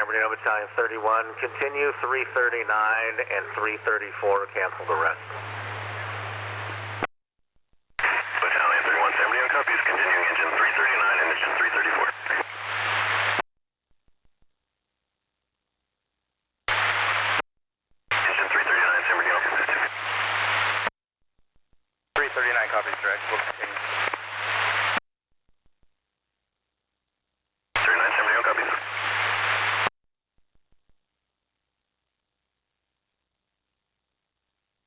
San Bernardino Battalion 31. Continue 339 and 334. Cancel the rest. Battalion 31, San Bernardino copies. Continuing engine 339 and engine 334. Engine 339, San Bernardino. 339 copies, direct. We'll continue.